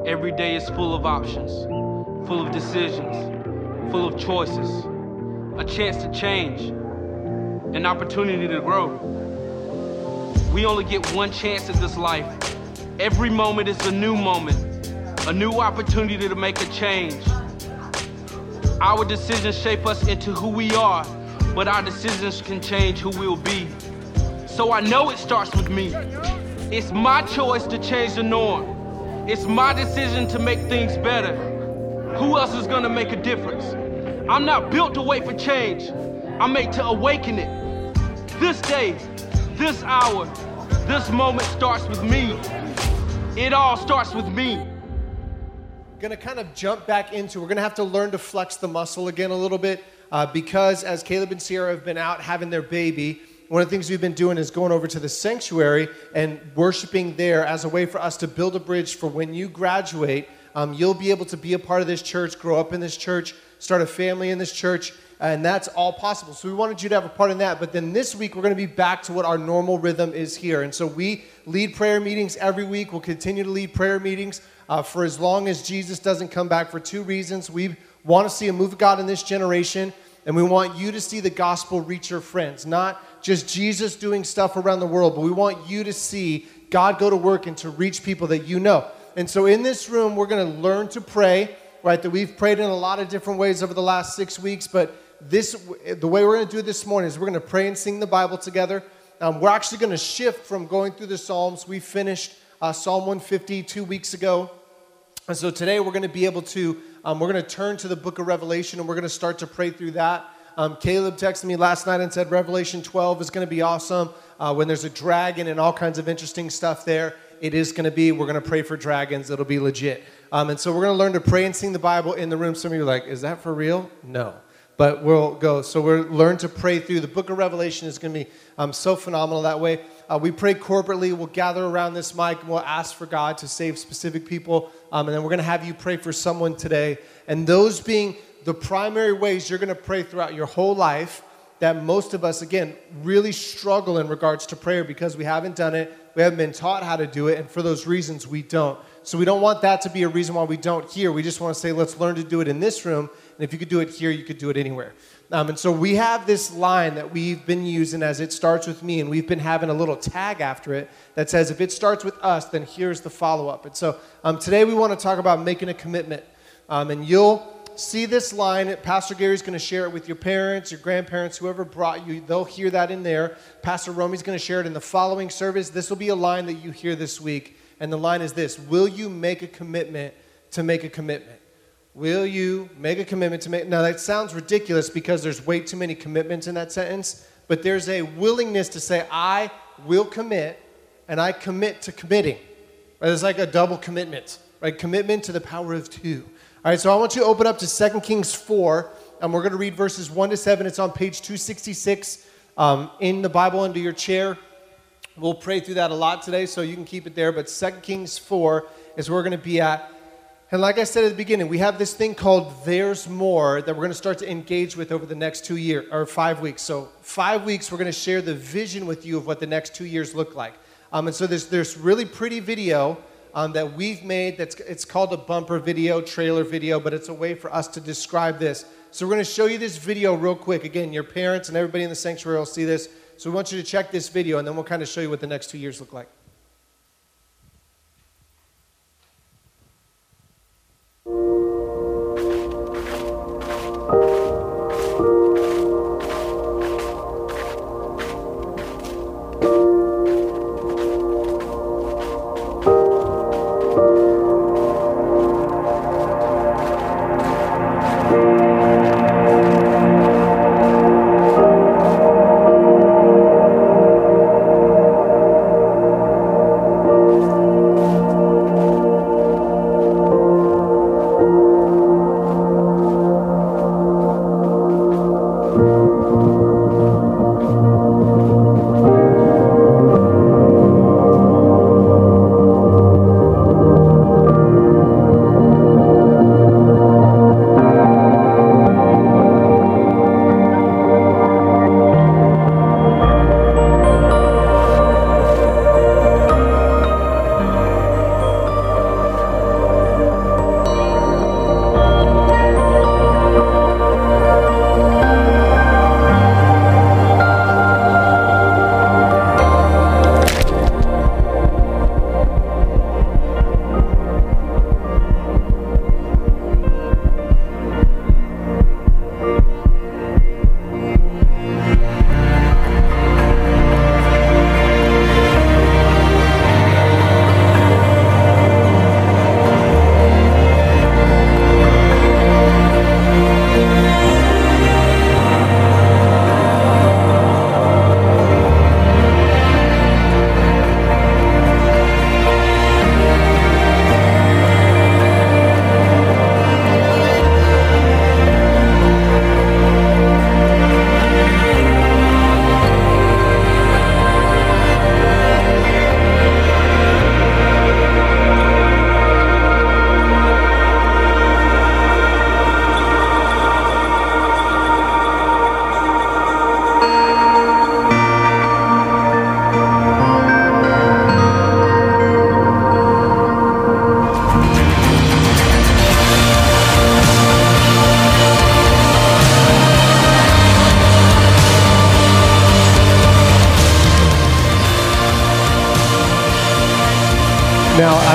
Every day is full of options, full of decisions, full of choices, a chance to change, an opportunity to grow. We only get one chance at this life. Every moment is a new moment, a new opportunity to make a change. Our decisions shape us into who we are, but our decisions can change who we'll be. So I know it starts with me. It's my choice to change the norm. It's my decision to make things better. Who else is gonna make a difference? I'm not built to wait for change. I'm made to awaken it. This day, this hour, this moment starts with me. It all starts with me. Gonna kind of jump back into, we're gonna have to learn to flex the muscle again a little bit because as Caleb and Sierra have been out having their baby, one of the things we've been doing is going over to the sanctuary and worshiping there as a way for us to build a bridge for when you graduate, you'll be able to be a part of this church, grow up in this church, start a family in this church, and that's all possible. So we wanted you to have a part in that, but then this week we're going to be back to what our normal rhythm is here. And so we lead prayer meetings every week. We'll continue to lead prayer meetings for as long as Jesus doesn't come back for two reasons. We want to see a move of God in this generation, and we want you to see the gospel reach your friends, not just Jesus doing stuff around the world, but we want you to see God go to work and to reach people that you know. And so in this room, we're going to learn to pray, right? That we've prayed in a lot of different ways over the last 6 weeks, but the way we're going to do it this morning is we're going to pray and sing the Bible together. We're actually going to shift from going through the Psalms. We finished Psalm 150 2 weeks ago. And so today we're going to be able to, we're going to turn to the book of Revelation and we're going to start to pray through that. Caleb texted me last night and said Revelation 12 is going to be awesome. When there's a dragon and all kinds of interesting stuff there, it is going to be, we're going to pray for dragons. It'll be legit. And so we're going to learn to pray and sing the Bible in the room. Some of you are like, is that for real? No. But we'll go. So we'll learn to pray through. The book of Revelation is going to be so phenomenal that way. We pray corporately. We'll gather around this mic and we'll ask for God to save specific people. And then we're going to have you pray for someone today. And those being the primary ways you're going to pray throughout your whole life that most of us, again, really struggle in regards to prayer because we haven't done it. We haven't been taught how to do it. And for those reasons, we don't. So we don't want that to be a reason why we don't here. We just want to say, let's learn to do it in this room. And if you could do it here, you could do it anywhere. And so we have this line that we've been using as it starts with me, and we've been having a little tag after it that says, if it starts with us, then here's the follow-up. And so today we want to talk about making a commitment. And you'll see this line. Pastor Gary's going to share it with your parents, your grandparents, whoever brought you. They'll hear that in there. Pastor Romy's going to share it in the following service. This will be a line that you hear this week. And the line is this: will you make a commitment to make a commitment? Will you make a commitment to make... Now, that sounds ridiculous because there's way too many commitments in that sentence, but there's a willingness to say, I will commit, and I commit to committing. Right? It's like a double commitment, right? Commitment to the power of two. All right, so I want you to open up to 2 Kings 4, and we're going to read verses 1 to 7. It's on page 266 in the Bible under your chair. We'll pray through that a lot today, so you can keep it there, but 2 Kings 4 is where we're going to be at. And like I said at the beginning, we have this thing called There's More that we're going to start to engage with over the next 2 years, or 5 weeks. So 5 weeks, we're going to share the vision with you of what the next 2 years look like. And so there's really pretty video that we've made. It's called a bumper video, trailer video, but it's a way for us to describe this. So we're going to show you this video real quick. Again, your parents and everybody in the sanctuary will see this. So we want you to check this video, and then we'll kind of show you what the next 2 years look like.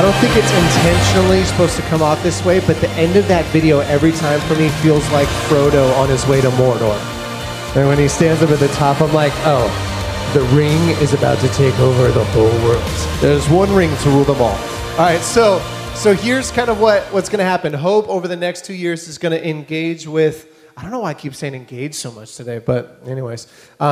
I don't think it's intentionally supposed to come out this way, but the end of that video every time for me feels like Frodo on his way to Mordor. And when he stands up at the top, I'm like, oh, the ring is about to take over the whole world. There's one ring to rule them all. All right, so here's kind of what's going to happen. Hope over the next 2 years is going to engage with, I don't know why I keep saying engage so much today, but anyways,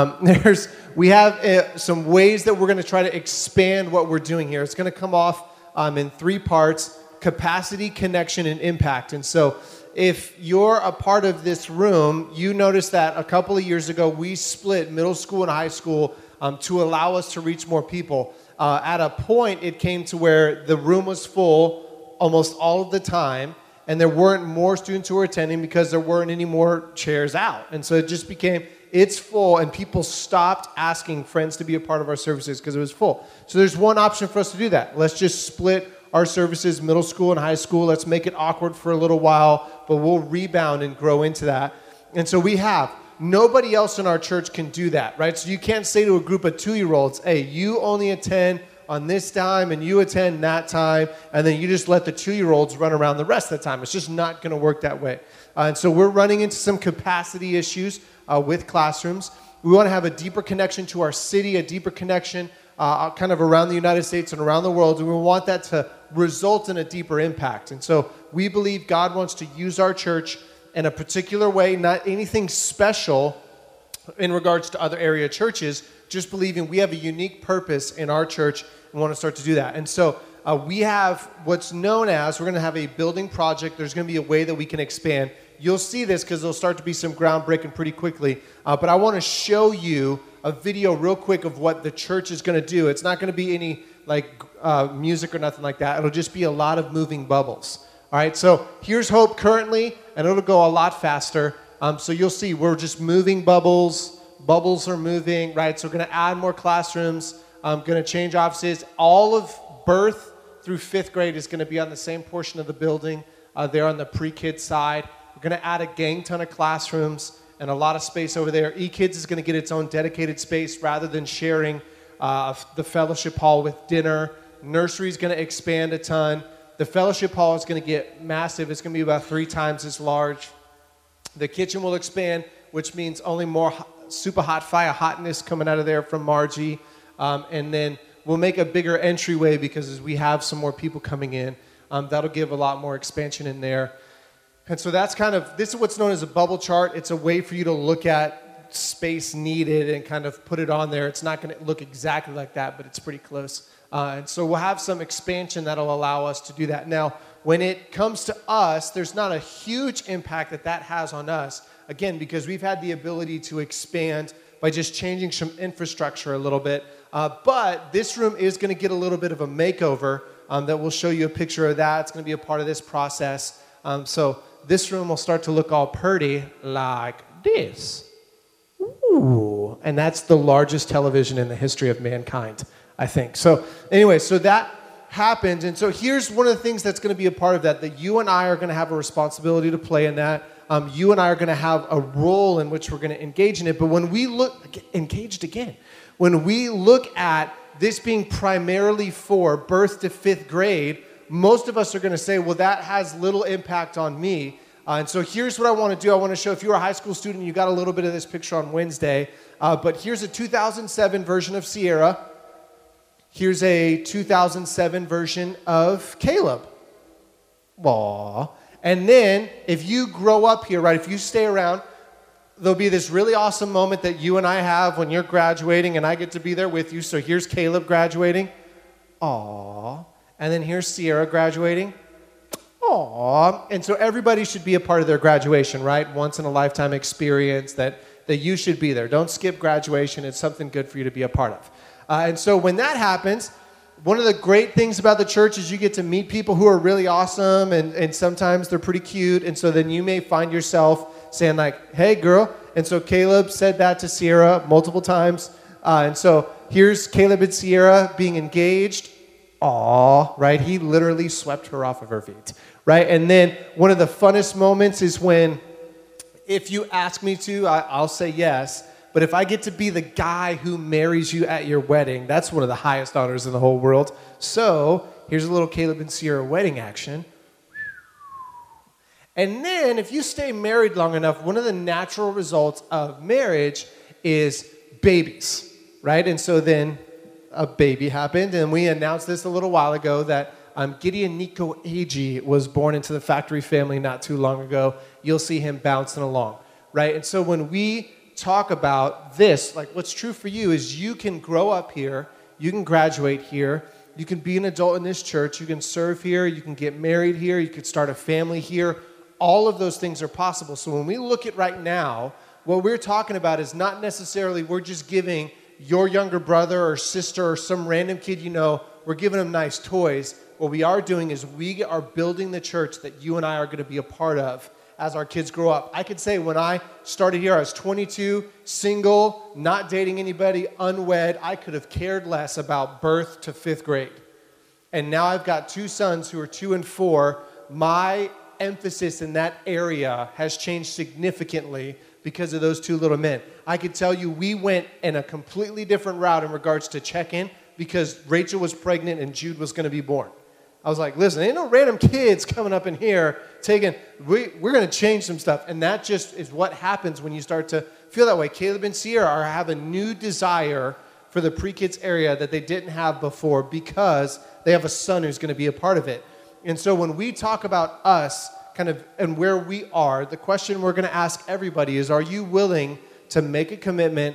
we have some ways that we're going to try to expand what we're doing here. It's going to come off in 3 parts: capacity, connection, and impact. And so if you're a part of this room, you notice that a couple of years ago, we split middle school and high school to allow us to reach more people. At a point, it came to where the room was full almost all of the time, and there weren't more students who were attending because there weren't any more chairs out. And so it just became, it's full, and people stopped asking friends to be a part of our services because it was full. So there's one option for us to do that. Let's just split our services, middle school and high school. Let's make it awkward for a little while, but we'll rebound and grow into that. And so nobody else in our church can do that, right? So you can't say to a group of 2-year-olds, hey, you only attend on this time and you attend that time, and then you just let the 2-year-olds run around the rest of the time. It's just not going to work that way. And so we're running into some capacity issues with classrooms. We want to have a deeper connection to our city, a deeper connection kind of around the United States and around the world, and we want that to result in a deeper impact. And so we believe God wants to use our church in a particular way, not anything special in regards to other area churches, just believing we have a unique purpose in our church and want to start to do that. And so we have what's known as, we're going to have a building project. There's going to be a way that we can expand. You'll see this because there'll start to be some groundbreaking pretty quickly. But I want to show you a video real quick of what the church is going to do. It's not going to be any music or nothing like that. It'll just be a lot of moving bubbles. All right, so here's Hope currently, and it'll go a lot faster. So you'll see we're just moving bubbles. Bubbles are moving, right? So we're going to add more classrooms. Going to change offices. All of birth through 5th grade is going to be on the same portion of the building. There on the pre-kid side. We're going to add a gang ton of classrooms and a lot of space over there. eKids is going to get its own dedicated space rather than sharing the fellowship hall with dinner. Nursery is going to expand a ton. The fellowship hall is going to get massive. It's going to be about 3 times as large. The kitchen will expand, which means only more super hot fire hotness coming out of there from Margie. And then we'll make a bigger entryway because as we have some more people coming in, that'll give a lot more expansion in there. And so this is what's known as a bubble chart. It's a way for you to look at space needed and kind of put it on there. It's not going to look exactly like that, but it's pretty close. And so we'll have some expansion that'll allow us to do that. Now, when it comes to us, there's not a huge impact that has on us, again, because we've had the ability to expand by just changing some infrastructure a little bit. But this room is going to get a little bit of a makeover that we'll show you a picture of that. It's going to be a part of this process. So this room will start to look all pretty like this. Ooh. And that's the largest television in the history of mankind, I think. So anyway, so that happens. And so here's one of the things that's going to be a part of that you and I are going to have a responsibility to play in that. You and I are going to have a role in which we're going to engage in it. But when we look, engaged again, when we look at this being primarily for birth to 5th grade, most of us are going to say, well, that has little impact on me. And so here's what I want to do. I want to show, if you're a high school student, you got a little bit of this picture on Wednesday. But here's a 2007 version of Sierra. Here's a 2007 version of Caleb. Aww. And then if you grow up here, right, if you stay around, there'll be this really awesome moment that you and I have when you're graduating, and I get to be there with you. So here's Caleb graduating. Aww. And then here's Sierra graduating. Aww. And so everybody should be a part of their graduation, right? Once in a lifetime experience that you should be there. Don't skip graduation. It's something good for you to be a part of. And so when that happens, one of the great things about the church is you get to meet people who are really awesome, and sometimes they're pretty cute. And so then you may find yourself saying like, hey, girl. And so Caleb said that to Sierra multiple times. And so here's Caleb and Sierra being engaged. Aw, right? He literally swept her off of her feet, right? And then one of the funnest moments is when, if you ask me to, I'll say yes. But if I get to be the guy who marries you at your wedding, that's one of the highest honors in the whole world. So here's a little Caleb and Sierra wedding action. And then if you stay married long enough, one of the natural results of marriage is babies, right? And so then a baby happened, and we announced this a little while ago that Gideon Nico Ag was born into the factory family not too long ago. You'll see him bouncing along, right? And so when we talk about this, like what's true for you is you can grow up here, you can graduate here, you can be an adult in this church, you can serve here, you can get married here, you could start a family here. All of those things are possible. So when we look at right now, what we're talking about is not necessarily we're just giving your younger brother or sister or some random kid you know, we're giving them nice toys. What we are doing is we are building the church that you and I are going to be a part of as our kids grow up. I could say when I started here, I was 22, single, not dating anybody, unwed. I could have cared less about birth to 5th grade. And now I've got 2 sons who are 2 and 4. My emphasis in that area has changed significantly because of those 2 little men. I could tell you we went in a completely different route in regards to check-in because Rachel was pregnant and Jude was going to be born. I was like, listen, ain't no random kids coming up in here we're going to change some stuff. And that just is what happens when you start to feel that way. Caleb and Sierra have a new desire for the pre-kids area that they didn't have before because they have a son who's going to be a part of it. And so when we talk about us kind of and where we are, the question we're going to ask everybody is, are you willing to make a commitment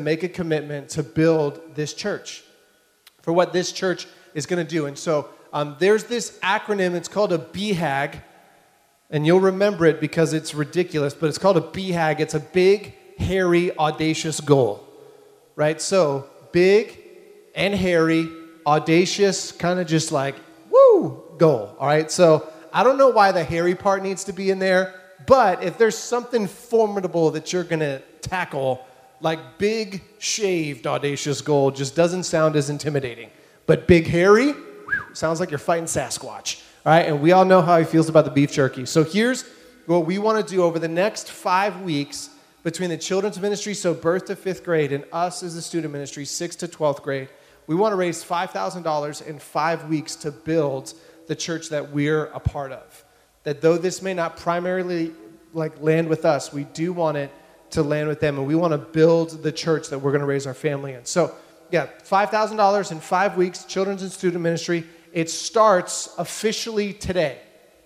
to build this church for what this church is going to do? And so there's this acronym, it's called a BHAG, and you'll remember it because it's ridiculous, but it's called a BHAG. It's a big, hairy, audacious goal, right? So big and hairy, audacious, kind of just like, woo, goal, all right? So I don't know why the hairy part needs to be in there, but if there's something formidable that you're going to tackle, like big, shaved, audacious goal just doesn't sound as intimidating. But big, hairy, sounds like you're fighting Sasquatch, all right? And we all know how he feels about the beef jerky. So here's what we want to do over the next 5 weeks between the children's ministry, so birth to 5th grade, and us as the student ministry, 6th to 12th grade. We want to raise $5,000 in 5 weeks to build the church that we're a part of. That though this may not primarily land with us, we do want it to land with them, and we want to build the church that we're going to raise our family in. So yeah, $5,000 in 5 weeks, children's and student ministry. It starts officially today.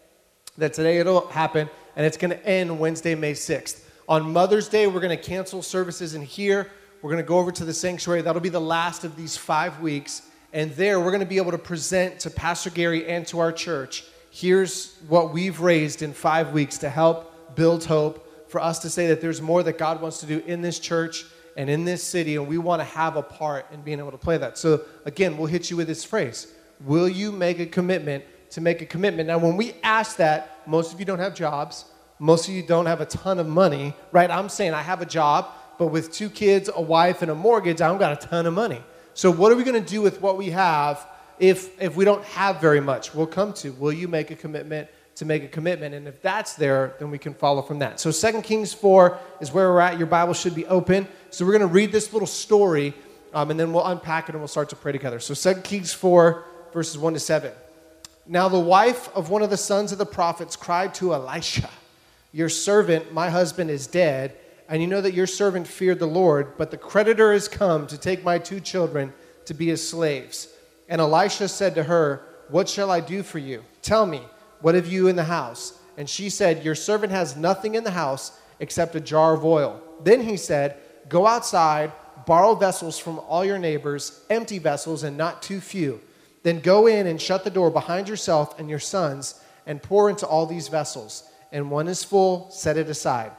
That today it'll happen, and it's going to end Wednesday, May 6th. On Mother's Day, we're going to cancel services in here. We're going to go over to the sanctuary. That'll be the last of these 5 weeks. And there, we're going to be able to present to Pastor Gary and to our church, here's what we've raised in 5 weeks to help build hope, for us to say that there's more that God wants to do in this church and in this city, and we want to have a part in being able to play that. So again, we'll hit you with this phrase. Will you make a commitment to make a commitment? Now, when we ask that, most of you don't have jobs. Most of you don't have a ton of money, right? I'm saying I have a job, but with 2 kids, a wife, and a mortgage, I don't got a ton of money. So what are we going to do with what we have if we don't have very much? We'll come to, will you make a commitment to make a commitment? And if that's there, then we can follow from that. So 2 Kings 4 is where we're at. Your Bible should be open. So we're going to read this little story, and then we'll unpack it and we'll start to pray together. So 2 Kings 4, verses 1 to 7. Now the wife of one of the sons of the prophets cried to Elisha, your servant, my husband, is dead, and you know that your servant feared the Lord, but the creditor has come to take my 2 children to be his slaves. And Elisha said to her, what shall I do for you? Tell me, what have you in the house? And she said, your servant has nothing in the house except a jar of oil. Then he said, go outside, borrow vessels from all your neighbors, empty vessels and not too few. Then go in and shut the door behind yourself and your sons, and pour into all these vessels. And when is full, set it aside.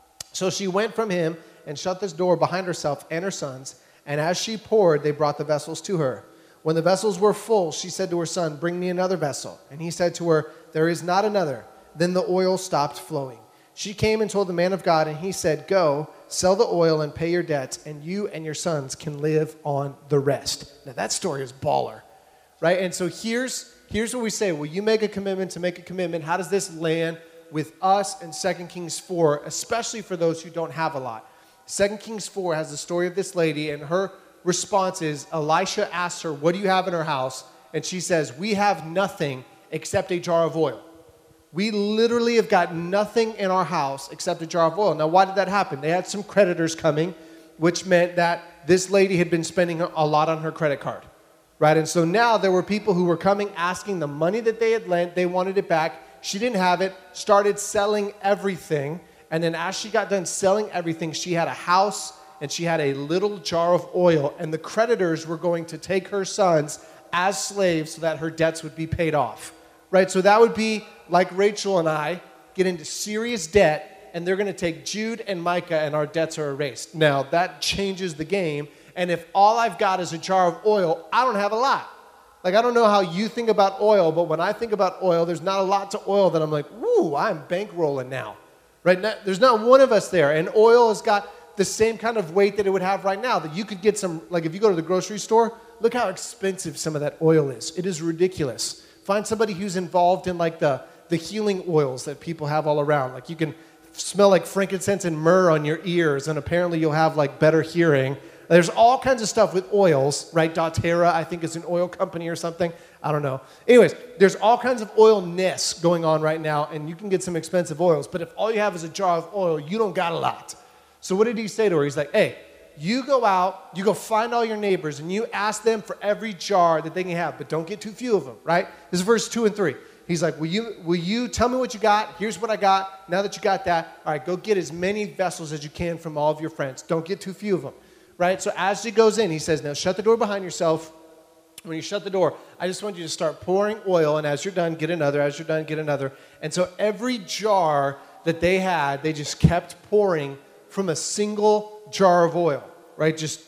So she went from him and shut this door behind herself and her sons. And as she poured, they brought the vessels to her. When the vessels were full, she said to her son, bring me another vessel. And he said to her, there is not another. Then the oil stopped flowing. She came and told the man of God, and he said, go, sell the oil and pay your debts, and you and your sons can live on the rest. Now that story is baller, right? And so here's what we say. Will you make a commitment to make a commitment? How does this land with us in 2 Kings 4, especially for those who don't have a lot? 2 Kings 4 has the story of this lady, and her response is, Elisha asks her, what do you have in her house? and she says, we have nothing except a jar of oil. We literally have got nothing in our house except a jar of oil. Now, why did that happen? They had some creditors coming, which meant that this lady had been spending a lot on her credit card, right? And so now there were people who were coming asking the money that they had lent, they wanted it back. She didn't have it, started selling everything. And then as she got done selling everything, she had a house and she had a little jar of oil. And the creditors were going to take her sons as slaves so that her debts would be paid off, right? So that would be like Rachel and I get into serious debt, and they're going to take Jude and Micah, and our debts are erased. Now, that changes the game. And if all I've got is a jar of oil, I don't have a lot. Like, I don't know how you think about oil, but when I think about oil, there's not a lot to oil that I'm like, woo, I'm bankrolling now, right? There's not one of us there. And oil has got the same kind of weight that it would have right now, that you could get some, like if you go to the grocery store, look how expensive some of that oil is. It is ridiculous. Find somebody who's involved in like the healing oils that people have all around. Like you can smell like frankincense and myrrh on your ears, and apparently you'll have like better hearing. There's all kinds of stuff with oils, right? doTERRA, I think, is an oil company or something. I don't know. Anyways, there's all kinds of oilness going on right now, and you can get some expensive oils. But if all you have is a jar of oil, you don't got a lot. So what did he say to her? He's like, hey, you go out, you go find all your neighbors, and you ask them for every jar that they can have, but don't get too few of them, right? This is verse 2 and 3. He's like, will you tell me what you got? Here's what I got. Now that you got that, all right, go get as many vessels as you can from all of your friends. Don't get too few of them, right? So as she goes in, he says, now shut the door behind yourself. When you shut the door, I just want you to start pouring oil, and as you're done, get another. As you're done, get another. And so every jar that they had, they just kept pouring from a single jar of oil, right? Just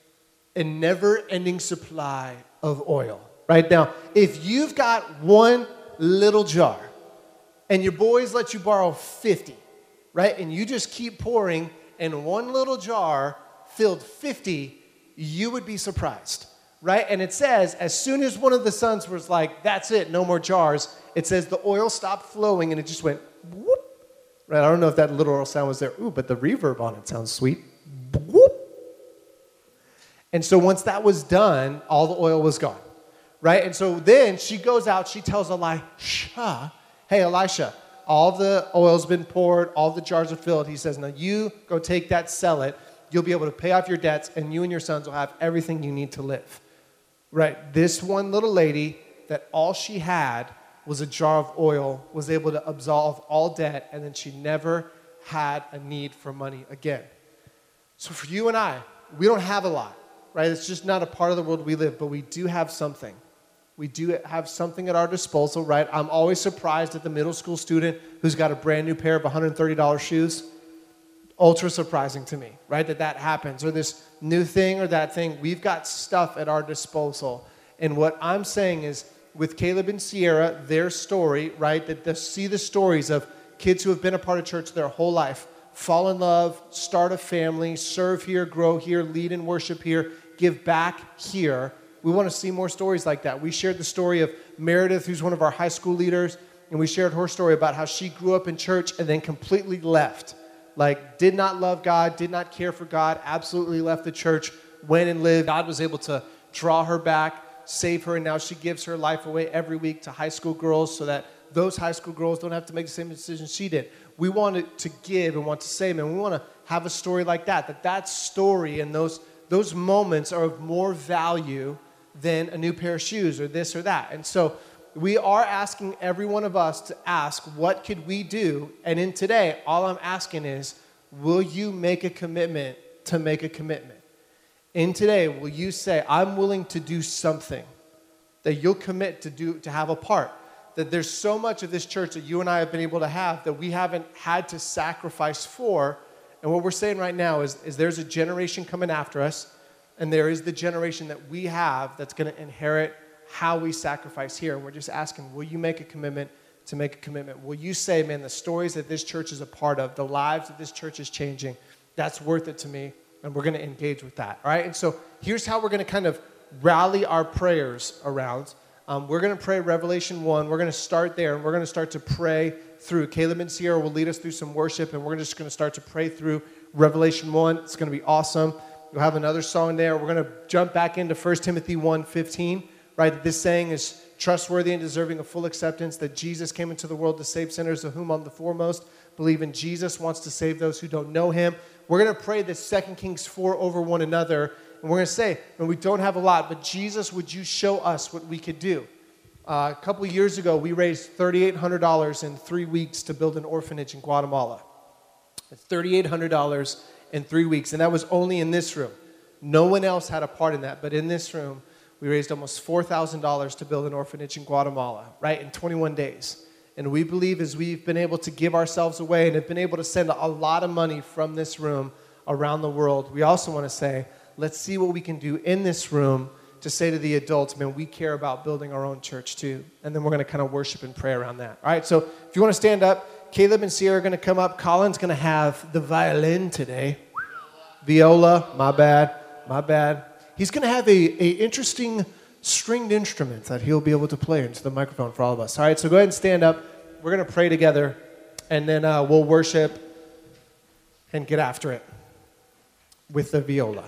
a never-ending supply of oil, right? Now, if you've got one little jar and your boys let you borrow 50, right? And you just keep pouring, and one little jar filled 50, you would be surprised, right? And it says, as soon as one of the sons was like, that's it, no more jars, it says the oil stopped flowing and it just went whoop. Right? I don't know if that literal sound was there. Ooh, but the reverb on it sounds sweet. Whoop. And so once that was done, all the oil was gone, right? And so then she goes out, she tells Elisha, hey, Elisha, all the oil's been poured, all the jars are filled. He says, now you go take that, sell it. You'll be able to pay off your debts, and you and your sons will have everything you need to live, right? This one little lady, that all she had was a jar of oil, was able to absolve all debt, and then she never had a need for money again. So for you and I, we don't have a lot, right? It's just not a part of the world we live, but we do have something. We do have something at our disposal, right? I'm always surprised at the middle school student who's got a brand new pair of $130 shoes. Ultra surprising to me, right? That happens, or this new thing or that thing. We've got stuff at our disposal. And what I'm saying is, with Caleb and Sierra, their story, right? That they see the stories of kids who have been a part of church their whole life, fall in love, start a family, serve here, grow here, lead and worship here, give back here. We want to see more stories like that. We shared the story of Meredith, who's one of our high school leaders, and we shared her story about how she grew up in church and then completely left. Like, did not love God, did not care for God, absolutely left the church, went and lived. God was able to draw her back, save her, and now she gives her life away every week to high school girls so that those high school girls don't have to make the same decisions she did. We wanted to give and want to save, and we want to have a story like that story and those moments are of more value than a new pair of shoes or this or that. And so we are asking every one of us to ask, what could we do? And in today, all I'm asking is, will you make a commitment to make a commitment? In today, will you say, I'm willing to do something, that you'll commit to have a part? That there's so much of this church that you and I have been able to have that we haven't had to sacrifice for. And what we're saying right now is there's a generation coming after us, and there is the generation that we have that's going to inherit how we sacrifice here. And we're just asking, will you make a commitment to make a commitment? Will you say, man, the stories that this church is a part of, the lives that this church is changing, that's worth it to me, and we're going to engage with that, all right? And so here's how we're going to kind of rally our prayers around. We're going to pray Revelation 1. We're going to start there, and we're going to start to pray through. Caleb and Sierra will lead us through some worship, and we're just going to start to pray through Revelation 1. It's going to be awesome. We'll have another song there. We're going to jump back into 1 Timothy 1:15. right? This saying is trustworthy and deserving of full acceptance, that Jesus came into the world to save sinners, of whom I'm the foremost. Believe in Jesus, wants to save those who don't know him. We're going to pray this 2 Kings 4 over one another. And we're going to say, and we don't have a lot, but Jesus, would you show us what we could do? A couple of years ago, we raised $3,800 in 3 weeks to build an orphanage in Guatemala. $3,800 in 3 weeks, and that was only in this room. No one else had a part in that, but in this room, we raised almost $4,000 to build an orphanage in Guatemala, right, in 21 days. And we believe as we've been able to give ourselves away and have been able to send a lot of money from this room around the world, we also want to say, let's see what we can do in this room to say to the adults, man, we care about building our own church too. And then we're going to kind of worship and pray around that. All right, so if you want to stand up, Caleb and Sierra are going to come up. Colin's going to have the violin today. Viola, my bad. He's going to have a interesting stringed instrument that he'll be able to play into the microphone for all of us. All right, so go ahead and stand up. We're going to pray together, and then we'll worship and get after it with the viola.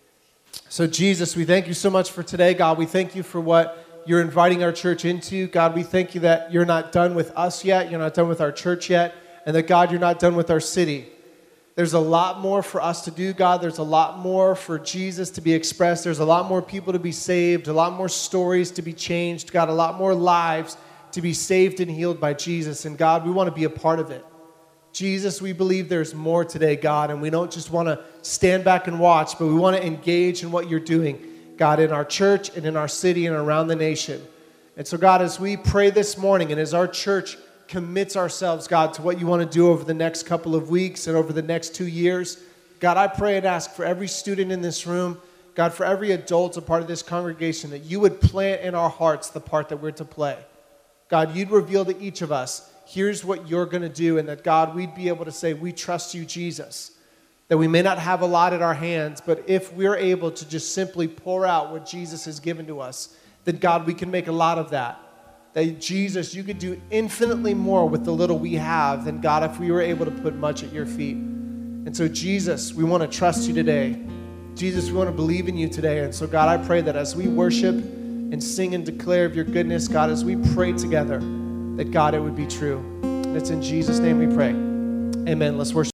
So Jesus, we thank you so much for today. God, we thank you for what you're inviting our church into. God, we thank you that you're not done with us yet. You're not done with our church yet. And that, God, you're not done with our city. There's a lot more for us to do, God. There's a lot more for Jesus to be expressed. There's a lot more people to be saved, a lot more stories to be changed. God, a lot more lives to be saved and healed by Jesus. And God, we want to be a part of it. Jesus, we believe there's more today, God, and we don't just want to stand back and watch, but we want to engage in what you're doing, God, in our church and in our city and around the nation. And so, God, as we pray this morning and as our church commits ourselves, God, to what you want to do over the next couple of weeks and over the next 2 years, God, I pray and ask for every student in this room, God, for every adult, a part of this congregation, that you would plant in our hearts the part that we're to play. God, you'd reveal to each of us, here's what you're going to do, and that, God, we'd be able to say, we trust you, Jesus. That we may not have a lot at our hands, but if we're able to just simply pour out what Jesus has given to us, then, God, we can make a lot of that. That, Jesus, you could do infinitely more with the little we have than, God, if we were able to put much at your feet. And so, Jesus, we want to trust you today. Jesus, we want to believe in you today. And so, God, I pray that as we worship and sing and declare of your goodness, God, as we pray together, that, God, it would be true. And it's in Jesus' name we pray. Amen. Let's worship.